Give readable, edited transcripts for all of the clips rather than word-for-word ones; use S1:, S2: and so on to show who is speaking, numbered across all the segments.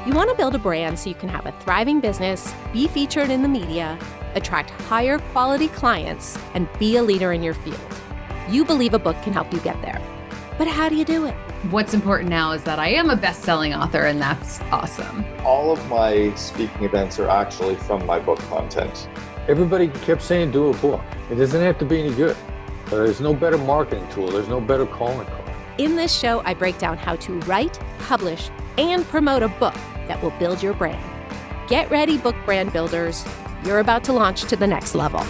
S1: You want to build a brand so you can have a thriving business, be featured in the media, attract higher quality clients, and be a leader in your field. You believe a book can help you get there. But how do you do it?
S2: What's important now is that I am a best-selling author, and that's awesome.
S3: All of my speaking events are actually from my book content.
S4: Everybody kept saying do a book. It doesn't have to be any good. There's no better marketing tool. There's no better calling card.
S1: In this show, I break down how to write, publish, and promote a book that will build your brand. Get ready, book brand builders. You're about to launch to the next level.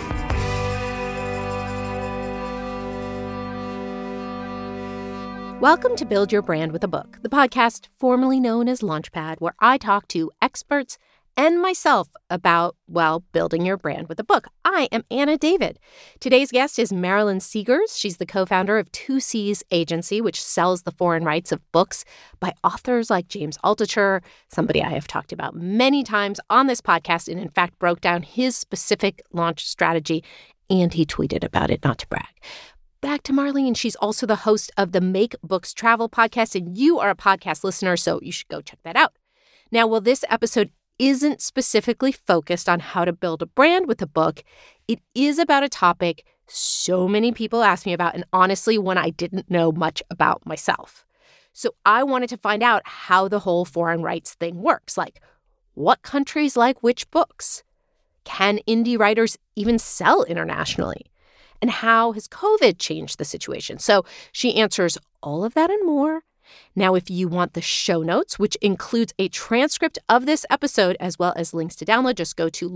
S1: Welcome to Build Your Brand with a Book, the podcast formerly known as Launchpad, where I talk to experts and myself about, building your brand with a book. I am Anna David. Today's guest is Marilyn Seegers. She's the co-founder of 2Cs Agency, which sells the foreign rights of books by authors like James Altucher, somebody I have talked about many times on this podcast, and in fact broke down his specific launch strategy, and he tweeted about it, not to brag. Back to Marlene. She's also the host of the Make Books Travel podcast, and you are a podcast listener, so you should go check that out. Now, while this episode isn't specifically focused on how to build a brand with a book, it is about a topic so many people ask me about, and honestly, one I didn't know much about myself. So I wanted to find out how the whole foreign rights thing works. Like, what countries like which books? Can indie writers even sell internationally? And how has COVID changed the situation? So she answers all of that and more. Now, if you want the show notes, which includes a transcript of this episode as well as links to download, just go to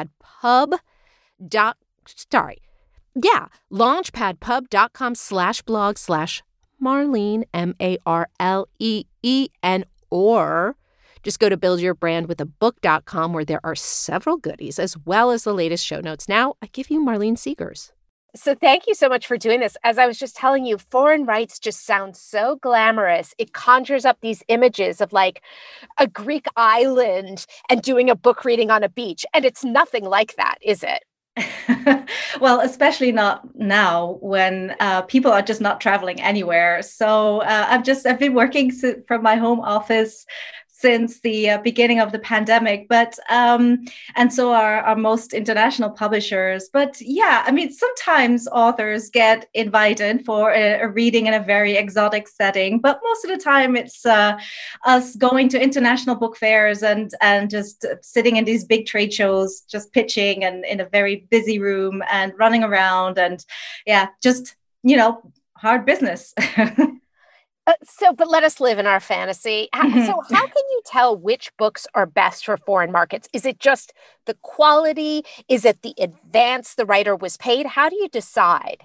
S1: launchpadpub.com/blog/Marlene, Marleen, or just go to buildyourbrandwithabook.com, where there are several goodies as well as the latest show notes. Now, I give you Marlene Seegers. So thank you so much for doing this. As I was just telling you, foreign rights just sounds so glamorous. It conjures up these images of like a Greek island and doing a book reading on a beach. And it's nothing like that, is it?
S5: Well, especially not now when people are just not traveling anywhere. So I've been working from my home office since the beginning of the pandemic, and so are most international publishers. But yeah, I mean, sometimes authors get invited for a reading in a very exotic setting, but most of the time it's us going to international book fairs and just sitting in these big trade shows, just pitching and in a very busy room and running around and just, hard business.
S1: But let us live in our fantasy. So how can you tell which books are best for foreign markets? Is it just the quality? Is it the advance the writer was paid? How do you decide?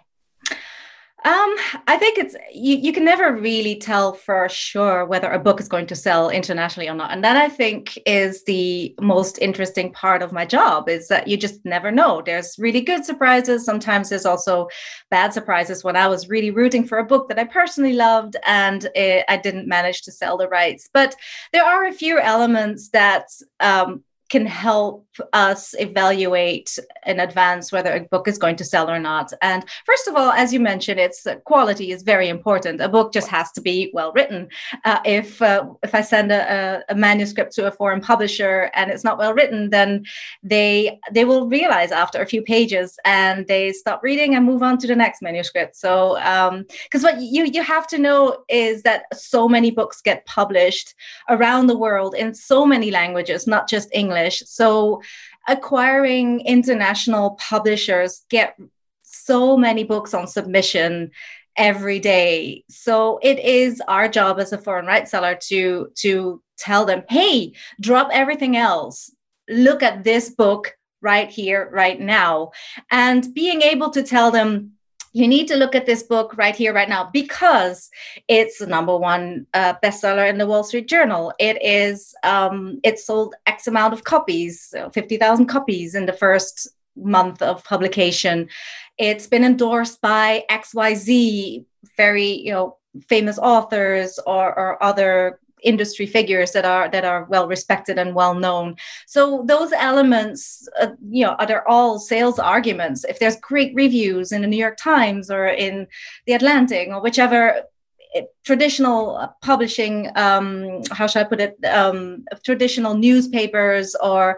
S5: I think it's you can never really tell for sure whether a book is going to sell internationally or not. And that, I think, is the most interesting part of my job, is that you just never know. There's really good surprises. Sometimes there's also bad surprises. When I was really rooting for a book that I personally loved and I didn't manage to sell the rights. But there are a few elements that can help us evaluate in advance whether a book is going to sell or not. And first of all, as you mentioned, its quality is very important. A book just has to be well written. If I send a manuscript to a foreign publisher and it's not well written, then they will realize after a few pages and they stop reading and move on to the next manuscript. So because what you have to know is that so many books get published around the world in so many languages, not just English. So acquiring international publishers get so many books on submission every day. So it is our job as a foreign rights seller to tell them, hey, drop everything else. Look at this book right here, right now. And being able to tell them, you need to look at this book right here, right now, because it's the number one bestseller in the Wall Street Journal. It sold X amount of copies, 50,000 copies in the first month of publication. It's been endorsed by XYZ, very famous authors or other industry figures that are well respected and well known. So those elements, they're all sales arguments. If there's great reviews in the New York Times or in the Atlantic or whichever traditional publishing, how should I put it, traditional newspapers or,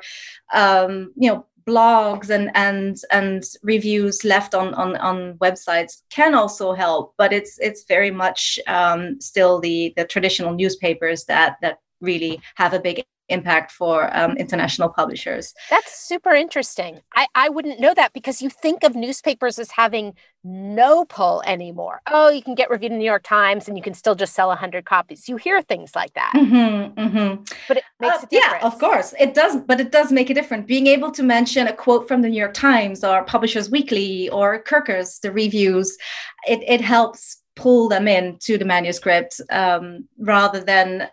S5: blogs and reviews left on websites can also help, but it's very much still the traditional newspapers that really have a big impact for international publishers.
S1: That's super interesting. I wouldn't know that, because you think of newspapers as having no pull anymore. Oh, you can get reviewed in the New York Times and you can still just sell 100 copies. You hear things like that. But it makes a difference.
S5: Yeah, of course. It does, but it does make a difference. Being able to mention a quote from the New York Times or Publishers Weekly or Kirkus, the reviews, it helps pull them into the manuscript rather than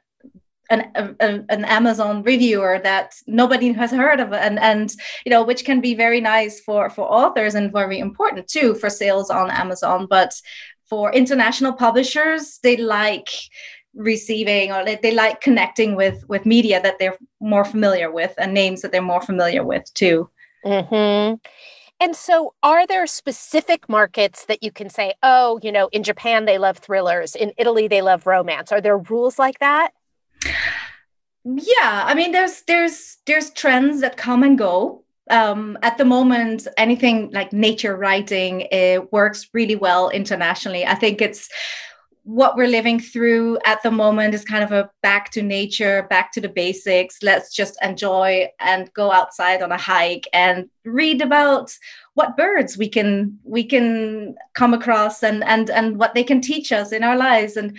S5: an Amazon reviewer that nobody has heard of, and which can be very nice for authors and very important too for sales on Amazon. But for international publishers, they like receiving, or they like connecting with media that they're more familiar with and names that they're more familiar with too.
S1: And so are there specific markets that you can say, oh, in Japan, they love thrillers. In Italy, they love romance. Are there rules like that?
S5: Yeah, I mean, there's trends that come and go. At the moment, anything like nature writing works really well internationally. I think it's what we're living through at the moment is kind of a back to nature, back to the basics. Let's just enjoy and go outside on a hike and read about what birds we can come across and what they can teach us in our lives. And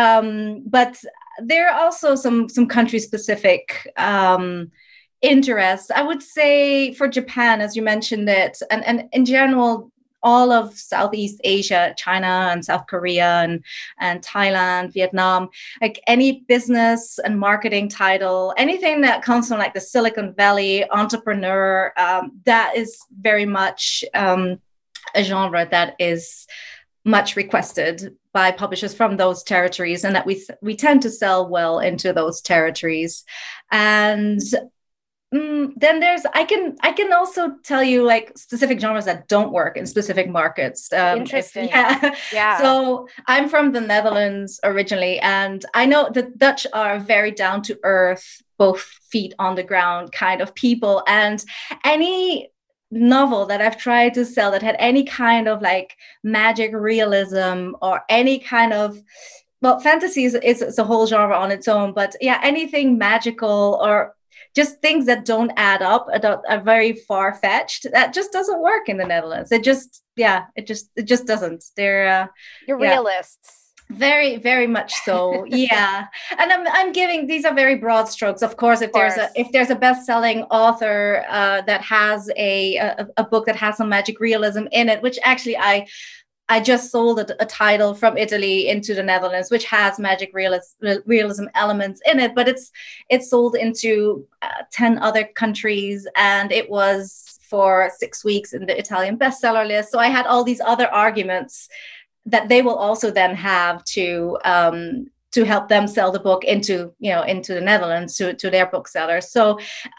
S5: but there are also some country specific interests. I would say for Japan, as you mentioned it, and in general, all of Southeast Asia, China and South Korea and Thailand, Vietnam, like any business and marketing title, anything that comes from like the Silicon Valley entrepreneur, that is very much a genre that is much requested by publishers from those territories, and that we tend to sell well into those territories. And then I can also tell you like specific genres that don't work in specific markets.
S1: Interesting. Yeah.
S5: So I'm from the Netherlands originally, and I know the Dutch are very down to earth, both feet on the ground kind of people. And any novel that I've tried to sell that had any kind of like magic realism or any kind of, well, fantasy is a whole genre on its own, but yeah, anything magical or just things that don't add up, are very far-fetched, that just doesn't work in the Netherlands. It just doesn't. They're
S1: you're realists.
S5: Very, very much so. Yeah. And I'm giving, these are very broad strokes. Of course, if there's a best-selling author that has a book that has some magic realism in it, which actually I just sold a title from Italy into the Netherlands, which has magic realism elements in it, but it's sold into 10 other countries, and it was for 6 weeks in the Italian bestseller list. So I had all these other arguments that they will also then have to help them sell the book into the Netherlands to their booksellers. So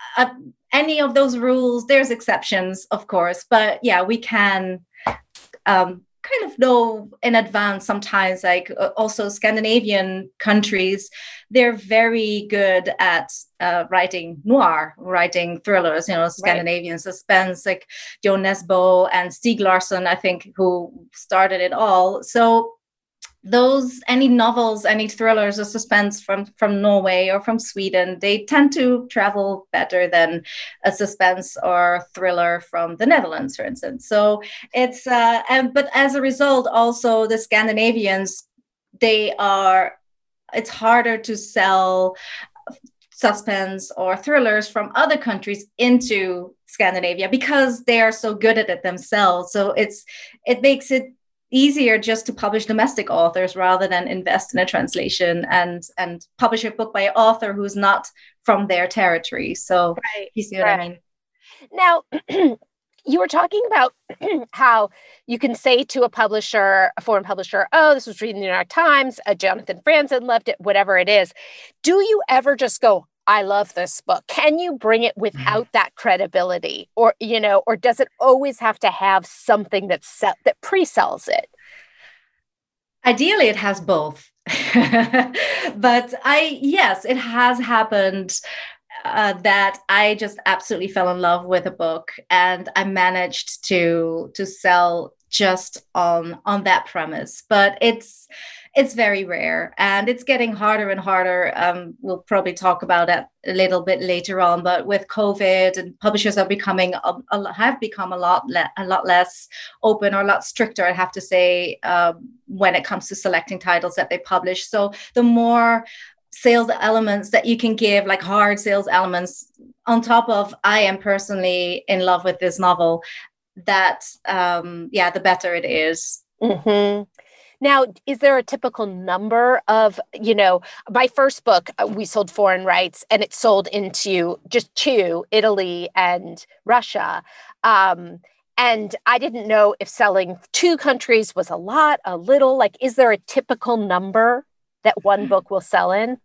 S5: any of those rules, there's exceptions, of course, but yeah, we can kind of know in advance sometimes. Like also Scandinavian countries, they're very good at writing noir, writing thrillers, Scandinavian suspense, like Jo Nesbø and Stieg Larsson, I think, who started it all. So any novels, any thrillers or suspense from Norway or from Sweden, they tend to travel better than a suspense or thriller from the Netherlands, for instance. So it's but as a result, also the Scandinavians, it's harder to sell suspense or thrillers from other countries into Scandinavia because they are so good at it themselves. So it makes it easier just to publish domestic authors rather than invest in a translation and publish a book by an author who's not from their territory. So You see what I mean?
S1: Now, you were talking about how you can say to a foreign publisher, oh, this was reading the New York Times, Jonathan Franzen loved it, whatever it is. Do you ever just go, I love this book? Can you bring it without that credibility? Or does it always have to have something that pre-sells it?
S5: Ideally, it has both. But yes, it has happened that I just absolutely fell in love with a book, and I managed to sell just on that premise. But it's very rare, and it's getting harder and harder. We'll probably talk about that a little bit later on. But with COVID, and publishers are becoming have become a lot less open, or a lot stricter, I have to say, when it comes to selecting titles that they publish. So the more sales elements that you can give, like hard sales elements, on top of I am personally in love with this novel, that the better it is.
S1: Mm-hmm. Now, is there a typical number of, my first book, we sold foreign rights, and it sold into just 2, Italy and Russia. And I didn't know if selling 2 countries was a lot, a little. Like, is there a typical number that one book will sell in?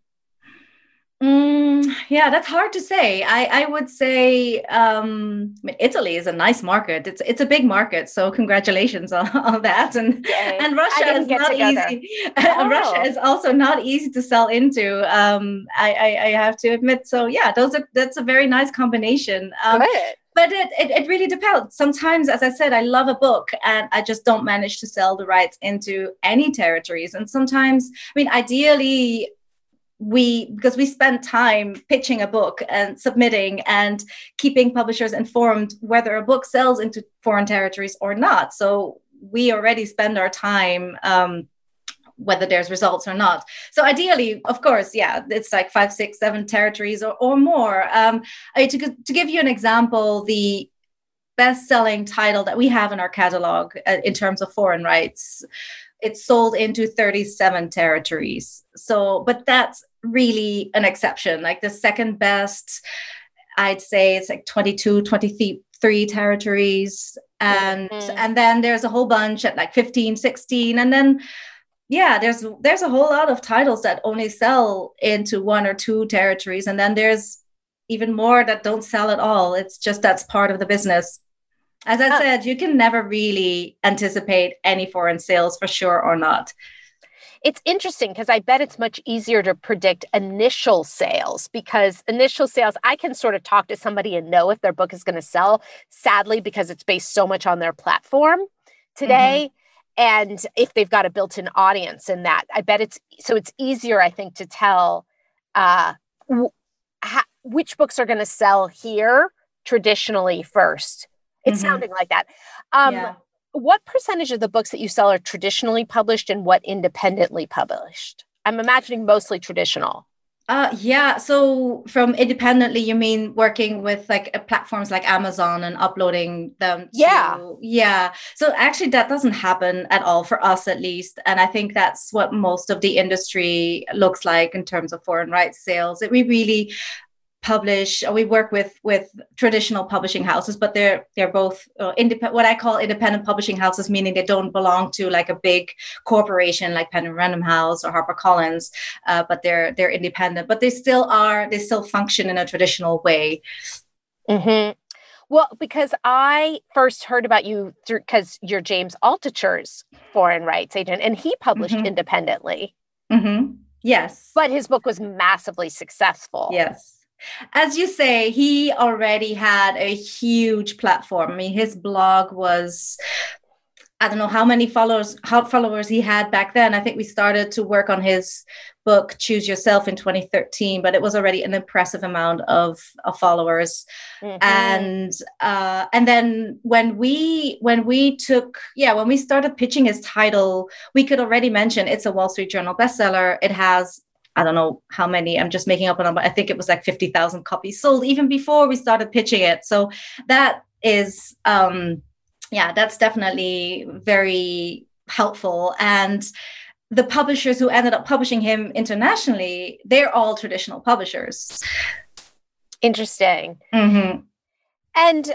S5: Yeah, that's hard to say. I would say Italy is a nice market. It's a big market, so congratulations on that. And Russia is not easy. Russia is also not easy to sell into. I have to admit. So yeah, that's a very nice combination. But it really depends. Sometimes, as I said, I love a book and I just don't manage to sell the rights into any territories. And sometimes, ideally, because we spend time pitching a book and submitting and keeping publishers informed whether a book sells into foreign territories or not. So we already spend our time whether there's results or not. So ideally, of course, yeah, it's like 5, 6, 7 territories or more. To give you an example, the best-selling title that we have in our catalog in terms of foreign rights, it's sold into 37 territories. So, but that's really an exception. Like the second best, I'd say it's like 22, 23 territories. And then there's a whole bunch at like 15, 16. And then, yeah, there's a whole lot of titles that only sell into 1 or 2 territories. And then there's even more that don't sell at all. It's just, that's part of the business. As I said, you can never really anticipate any foreign sales for sure or not.
S1: It's interesting because I bet it's much easier to predict initial sales, because initial sales, I can sort of talk to somebody and know if their book is going to sell, sadly, because it's based so much on their platform today. Mm-hmm. And if they've got a built-in audience in that, I bet it's easier, I think, to tell which books are going to sell here traditionally first. It's sounding like that. What percentage of the books that you sell are traditionally published and what independently published? I'm imagining mostly traditional.
S5: So from independently, you mean working with like platforms like Amazon and uploading them? Yeah. So actually that doesn't happen at all for us, at least. And I think that's what most of the industry looks like in terms of foreign rights sales. We really we work with traditional publishing houses, but they're both what I call independent publishing houses, meaning they don't belong to like a big corporation like Penn and Random House or HarperCollins, but they're independent, but they still function in a traditional way.
S1: Mm-hmm. Well, because I first heard about you because you're James Altucher's foreign rights agent, and he published independently.
S5: Mm-hmm. Yes.
S1: But his book was massively successful.
S5: Yes. As you say, he already had a huge platform. I mean, his blog was, I don't know how many followers he had back then. I think we started to work on his book, Choose Yourself, in 2013, but it was already an impressive amount of followers. Mm-hmm. And then when we started pitching his title, we could already mention it's a Wall Street Journal bestseller. It has, I don't know how many, I'm just making up a number. I think it was like 50,000 copies sold even before we started pitching it. So that is, that's definitely very helpful. And the publishers who ended up publishing him internationally, they're all traditional publishers.
S1: Interesting.
S5: Mm-hmm.
S1: And,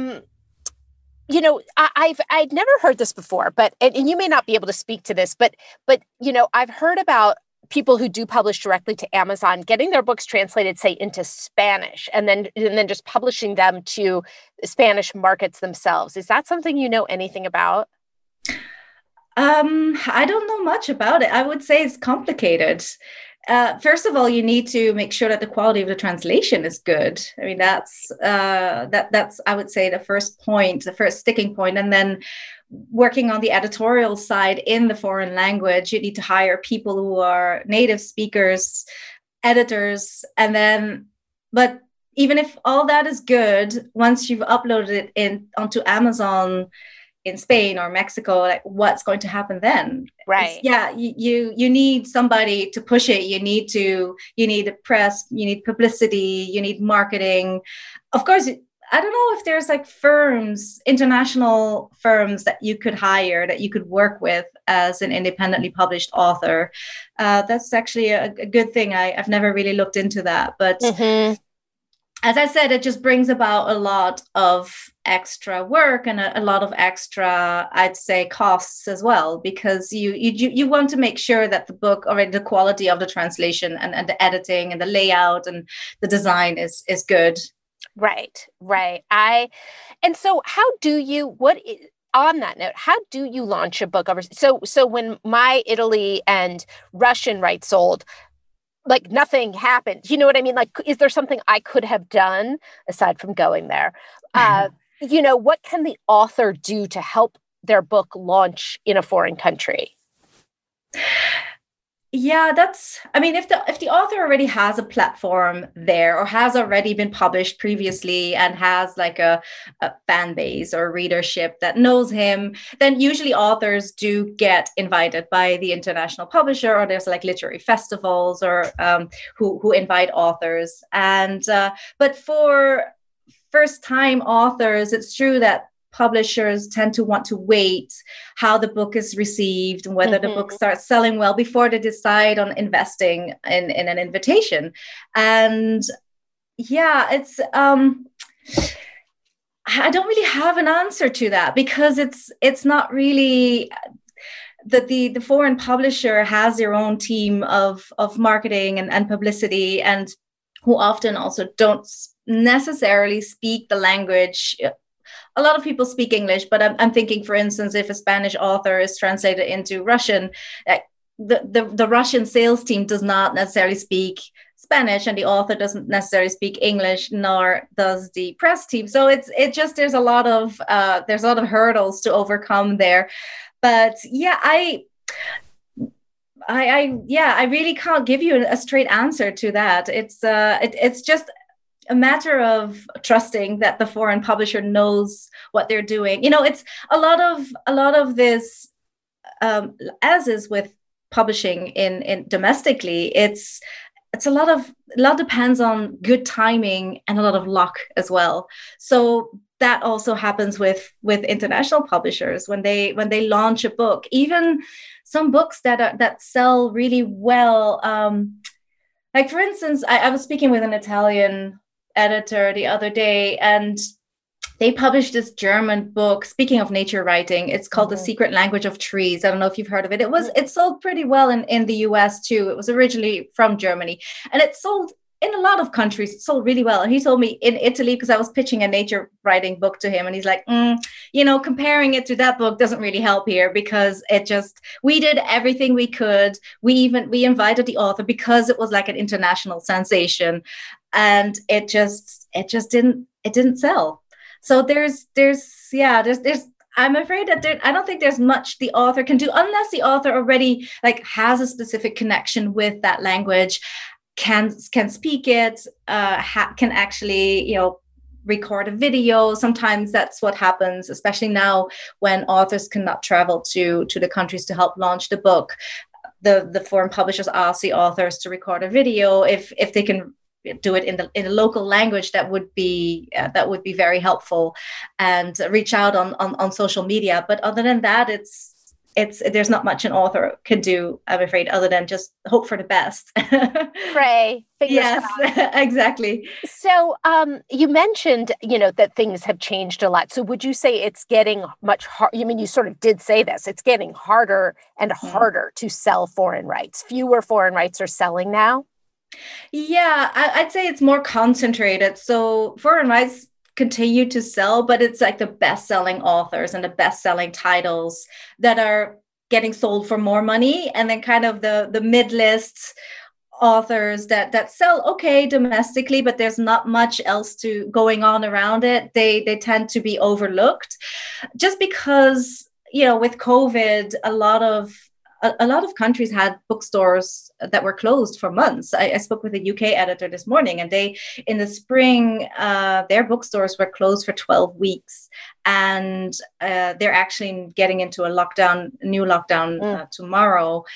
S1: I'd never heard this before, but, and you may not be able to speak to this, but, I've heard about people who do publish directly to Amazon getting their books translated, say, into Spanish, and then just publishing them to Spanish markets themselves. Is that something you know anything about?
S5: I don't know much about it. I would say it's complicated. First of all, you need to make sure that the quality of the translation is good. I mean, that's I would say the first point, the first sticking point, and then working on the editorial side in the foreign language, you need to hire people who are native speakers, editors, and then, but even if all that is good, once you've uploaded it onto Amazon in Spain or Mexico, like what's going to happen then?
S1: Right.
S5: You need somebody to push it. You need a press, you need publicity, you need marketing. Of course, I don't know if there's like firms, international firms that you could hire, that you could work with as an independently published author. That's actually a good thing. I've never really looked into that, but as I said, it just brings about a lot of extra work and a lot of extra, I'd say, costs as well, because you want to make sure that the book, or the quality of the translation and the editing and the layout and the design is good.
S1: Right. And so on that note, how do you launch a book overseas? So when my Italy and Russian rights sold, like nothing happened. You know what I mean? Like, is there something I could have done aside from going there? What can the author do to help their book launch in a foreign country?
S5: Yeah, if the author already has a platform there, or has already been published previously and has like a fan base or readership that knows him, then usually authors do get invited by the international publisher, or there's like literary festivals or who invite authors. And but for first-time authors, it's true that publishers tend to want to wait how the book is received and whether the book starts selling well before they decide on investing in an invitation. And it's I don't really have an answer to that, because it's not really that the foreign publisher has their own team of marketing and publicity, and who often also don't necessarily speak the language. A lot of people speak English, but I'm thinking, for instance, if a Spanish author is translated into Russian, the Russian sales team does not necessarily speak Spanish, and the author doesn't necessarily speak English, nor does the press team. So there's a lot of hurdles to overcome there. But I really can't give you a straight answer to that. It's just a matter of trusting that the foreign publisher knows what they're doing. It's a lot of this, as is with publishing in domestically, it's a lot depends on good timing and a lot of luck as well. So that also happens with international publishers when they launch a book. Even some books that sell really well. Like, for instance, I was speaking with an Italian editor the other day, and they published this German book. Speaking of nature writing, it's called The Secret Language of Trees. I don't know if you've heard of it. It sold pretty well in the US too. It was originally from Germany, and it sold in a lot of countries. It sold really well. And he told me in Italy, because I was pitching a nature writing book to him, and he's like, comparing it to that book doesn't really help here, because we did everything we could. We invited the author because it was like an international sensation, and it just didn't sell. So there's I'm afraid that I don't think there's much the author can do, unless the author already like has a specific connection with that language, can speak it, can actually record a video. Sometimes that's what happens, especially now when authors cannot travel to the countries to help launch the book. The foreign publishers ask the authors to record a video. If they can do it in a local language, that would be very helpful, and reach out on social media. But other than that, there's not much an author can do, I'm afraid, other than just hope for the best.
S1: Pray.
S5: Yes, exactly.
S1: So you mentioned, that things have changed a lot. So would you say it's getting much harder? I mean, you sort of did say this. It's getting harder and harder to sell foreign rights. Fewer foreign rights are selling now?
S5: Yeah, I'd say it's more concentrated. So foreign rights continue to sell, but it's like the best-selling authors and the best-selling titles that are getting sold for more money, and then kind of the mid-list authors that sell okay domestically, but there's not much else to going on around it. They tend to be overlooked, just because, you know, with COVID, a lot of countries had bookstores that were closed for months. I spoke with a UK editor this morning, and they, in the spring, their bookstores were closed for 12 weeks. And they're actually getting into a new lockdown tomorrow.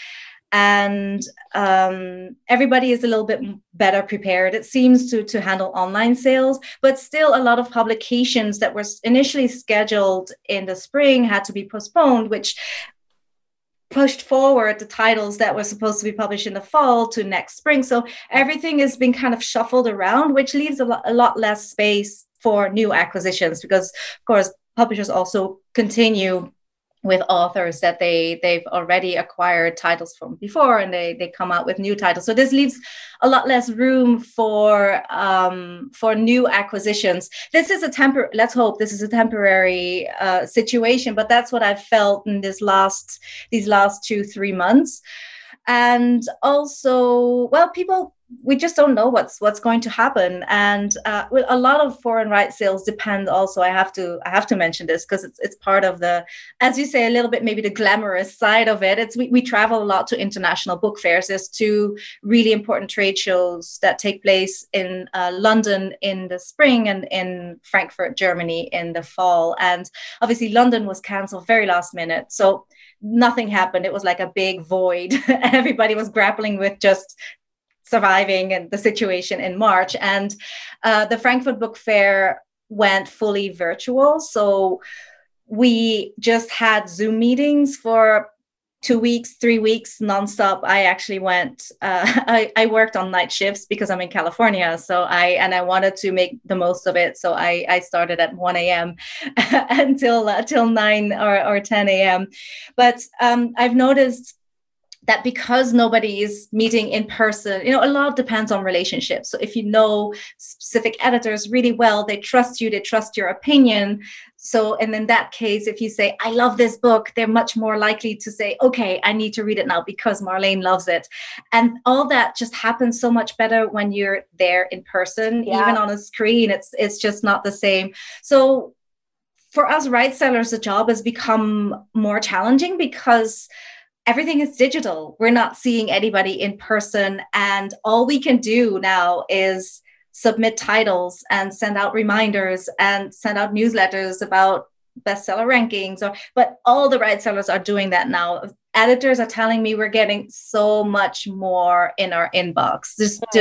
S5: And everybody is a little bit better prepared, it seems, to handle online sales. But still, a lot of publications that were initially scheduled in the spring had to be postponed, which pushed forward the titles that were supposed to be published in the fall to next spring. So everything has been kind of shuffled around, which leaves a lot less space for new acquisitions, because, of course, publishers also continue with authors that they've already acquired titles from before, and they come out with new titles. So this leaves a lot less room for new acquisitions. This is let's hope this is a temporary situation, but that's what I've felt in these last 2-3 months. And also, well, we just don't know what's going to happen. And a lot of foreign rights sales depend also, I have to mention this, because it's part of the, as you say, a little bit maybe the glamorous side of it. We travel a lot to international book fairs. There's 2 really important trade shows that take place in London in the spring and in Frankfurt, Germany in the fall. And obviously London was canceled very last minute. So nothing happened. It was like a big void. Everybody was grappling with just surviving and the situation in March. And the Frankfurt Book Fair went fully virtual. So we just had Zoom meetings for 2 weeks, 3 weeks, nonstop. I actually went, I worked on night shifts because I'm in California. So I wanted to make the most of it. So I started at 1 a.m. until 9 or 10 a.m. But I've noticed that because nobody is meeting in person, you know, a lot depends on relationships. So if you know specific editors really well, they trust you, they trust your opinion. So, and in that case, if you say, I love this book, they're much more likely to say, okay, I need to read it now because Marlene loves it. And all that just happens so much better when you're there in person. Yeah. Even on a screen, it's just not the same. So for us rights sellers, the job has become more challenging because everything is digital. We're not seeing anybody in person. And all we can do now is submit titles and send out reminders and send out newsletters about bestseller rankings. But all the rights sellers are doing that now. Editors are telling me we're getting so much more in our inbox.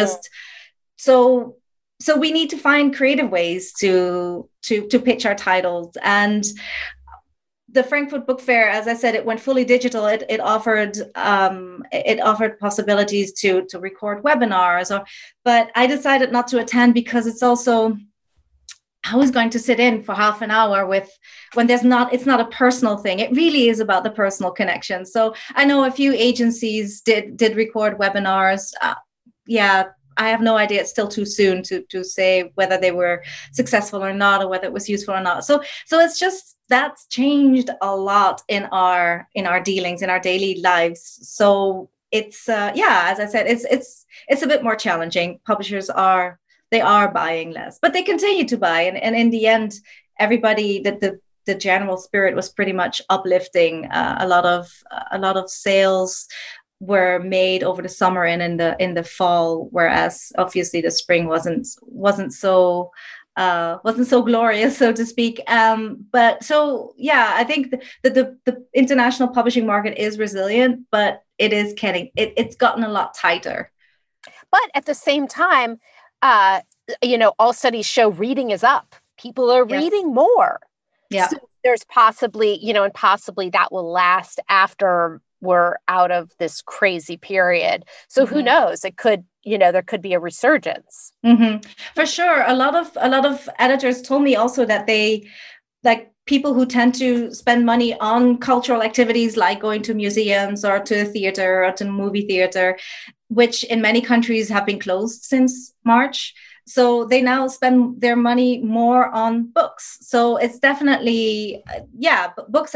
S5: So we need to find creative ways to pitch our titles. And the Frankfurt Book Fair, as I said, it went fully digital. It offered possibilities to record webinars, but I decided not to attend because it's also, I was going to sit in for half an hour when it's not a personal thing. It really is about the personal connection. So I know a few agencies did record webinars. I have no idea. It's still too soon to say whether they were successful or not, or whether it was useful or not. So it's just, that's changed a lot in our dealings, in our daily lives. So it's as I said, it's a bit more challenging. Publishers are buying less, but they continue to buy, and in the end, everybody, the general spirit was pretty much uplifting. A lot of sales were made over the summer and in the fall, whereas obviously the spring wasn't so glorious, so to speak. But so I think that the international publishing market is resilient, but it's gotten a lot tighter.
S1: But at the same time, all studies show reading is up. People are reading more. Yeah. So there's possibly, and possibly that will last after we're out of this crazy period. So who knows? It could, there could be a resurgence.
S5: Mm-hmm. For sure. A lot of editors told me also that they, like, people who tend to spend money on cultural activities like going to museums or to a theater or to a movie theater, which in many countries have been closed since March. So they now spend their money more on books. So it's definitely, books.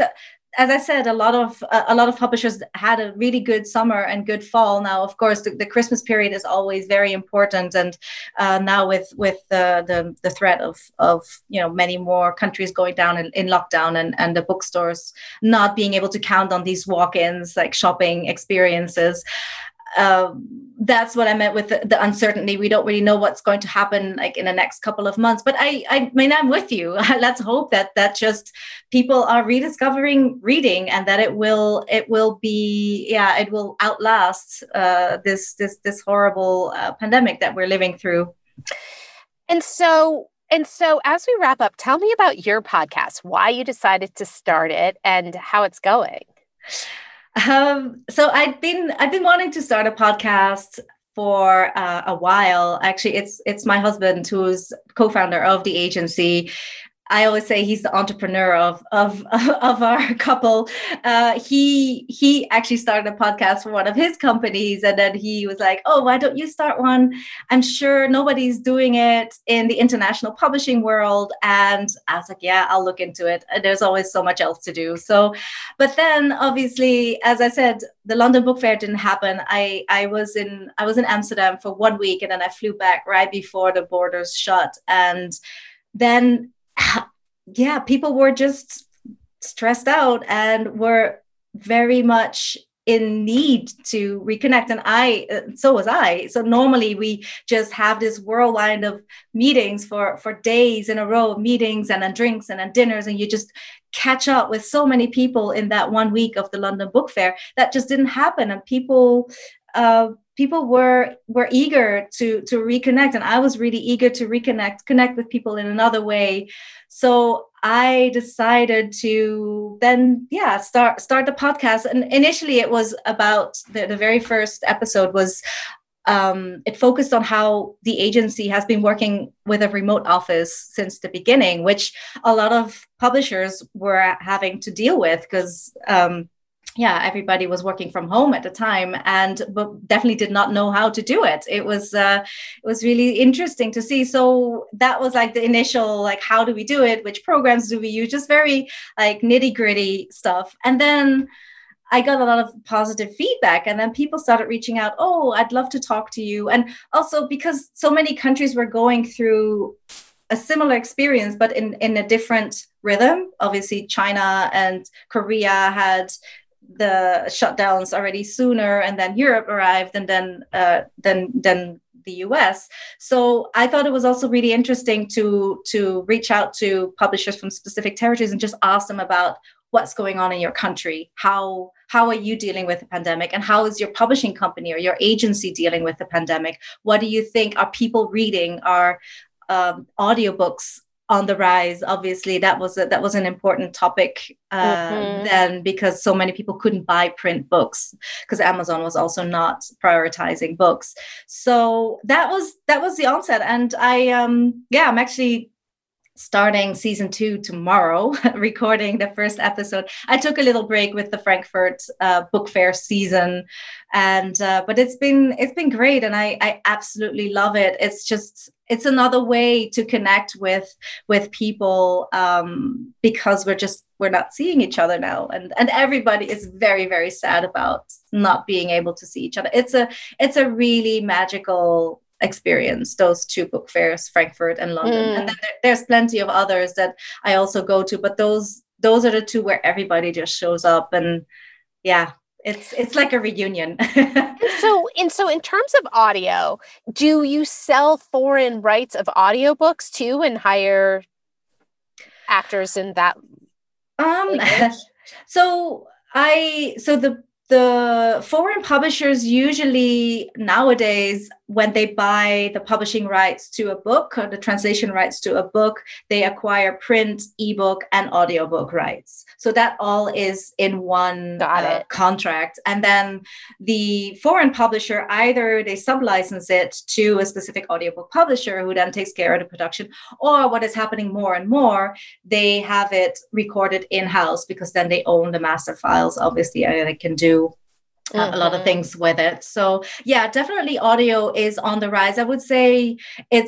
S5: as I said, a lot of publishers had a really good summer and good fall. Now, of course, the Christmas period is always very important, and now with the threat of many more countries going down in lockdown, and the bookstores not being able to count on these walk-ins, like shopping experiences. That's what I meant with the uncertainty. We don't really know what's going to happen like in the next couple of months. But I mean, I'm with you. Let's hope that just people are rediscovering reading, and that it will outlast this horrible pandemic that we're living through.
S1: And so as we wrap up, tell me about your podcast, why you decided to start it, and how it's going.
S5: So I've been wanting to start a podcast for a while. Actually, it's my husband who's co-founder of the agency. I always say he's the entrepreneur of our couple. He actually started a podcast for one of his companies, and then he was like, "Oh, why don't you start one? I'm sure nobody's doing it in the international publishing world." And I was like, "Yeah, I'll look into it." There's always so much else to do. So, but then obviously, as I said, the London Book Fair didn't happen. I was in Amsterdam for 1 week, and then I flew back right before the borders shut, and then. Yeah, people were just stressed out and were very much in need to reconnect. And so was I. So normally we just have this whirlwind of meetings for days in a row, meetings and then drinks and then dinners. And you just catch up with so many people in that 1 week of the London Book Fair. That just didn't happen. And people were eager to reconnect, and I was really eager to connect with people in another way. So I decided to then start the podcast. And initially it was about the very first episode was it focused on how the agency has been working with a remote office since the beginning, which a lot of publishers were having to deal with because everybody was working from home at the time, but definitely did not know how to do it. It was really interesting to see. So that was like the initial, like, how do we do it? Which programs do we use? Just very like nitty gritty stuff. And then I got a lot of positive feedback, and then people started reaching out. Oh, I'd love to talk to you. And also because so many countries were going through a similar experience, but in a different rhythm. Obviously, China and Korea had the shutdowns already sooner, and then Europe arrived, and then the US. So I thought it was also really interesting to reach out to publishers from specific territories and just ask them about what's going on in your country. How are you dealing with the pandemic, and how is your publishing company or your agency dealing with the pandemic? What do you think? Are people reading? Are audiobooks on the rise? Obviously, that was an important topic then, because so many people couldn't buy print books because Amazon was also not prioritizing books. So that was the onset, and I'm actually starting season 2 tomorrow, recording the first episode. I took a little break with the Frankfurt Book Fair season, and but it's been great, and I absolutely love it. It's another way to connect with people because we're not seeing each other now, and everybody is very, very sad about not being able to see each other. It's a really magical experience, those 2 book fairs, Frankfurt and London. And then there's plenty of others that I also go to, but those are the 2 where everybody just shows up, and it's like a reunion.
S1: So in terms of audio, do you sell foreign rights of audiobooks too and hire actors in that?
S5: The foreign publishers usually nowadays, when they buy the publishing rights to a book or the translation rights to a book, they acquire print, ebook, and audiobook rights. So that all is in one contract. And then the foreign publisher, either they sublicense it to a specific audiobook publisher who then takes care of the production, or what is happening more and more, they have it recorded in-house because then they own the master files, obviously, and they can do a lot of things with it. So definitely audio is on the rise. I would say it's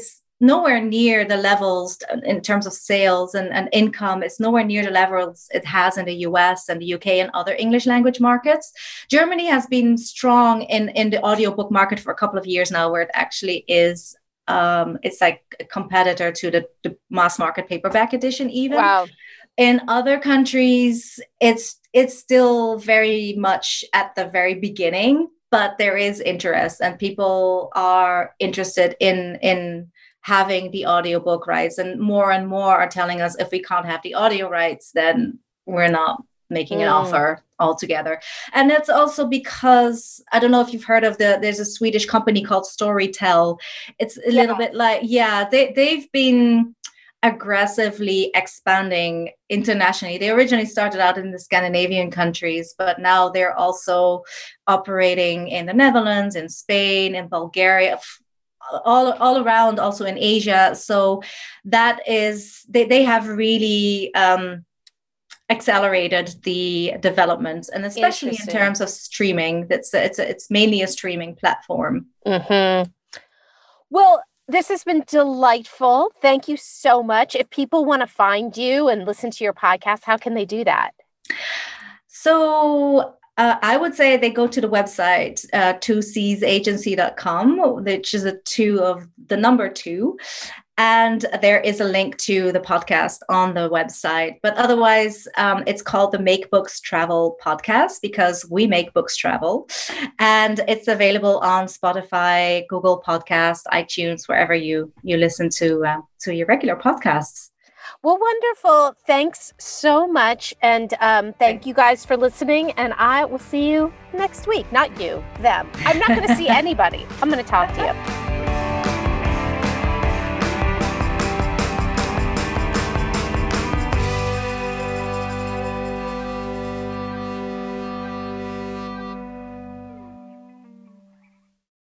S5: nowhere near the levels in terms of sales and income. It's nowhere near the levels it has in the US and the UK and other English language markets. Germany has been strong in the audiobook market for a couple of years now, where it actually is, it's like a competitor to the mass market paperback edition even.
S1: Wow.
S5: In other countries, it's still very much at the very beginning, but there is interest and people are interested in having the audiobook rights, and more are telling us if we can't have the audio rights, then we're not making an offer altogether. And that's also because, I don't know if you've heard of there's a Swedish company called Storytel. It's a little bit like, they've been aggressively expanding internationally. They originally started out in the Scandinavian countries, but now they're also operating in the Netherlands, in Spain, in Bulgaria, all around, also in Asia. So that is, they have really accelerated the development, and especially in terms of streaming. It's mainly a streaming platform.
S1: Mm-hmm. Well, this has been delightful. Thank you so much. If people want to find you and listen to your podcast, how can they do that?
S5: So I would say they go to the website, 2csagency.com, which is a 2 of the number 2. And there is a link to the podcast on the website. But otherwise, it's called the Make Books Travel podcast, because we make books travel. And it's available on Spotify, Google Podcasts, iTunes, wherever you listen to your regular podcasts.
S1: Well, wonderful. Thanks so much. And thank you guys for listening. And I will see you next week. Not you, them. I'm not going to see anybody. I'm going to talk to you.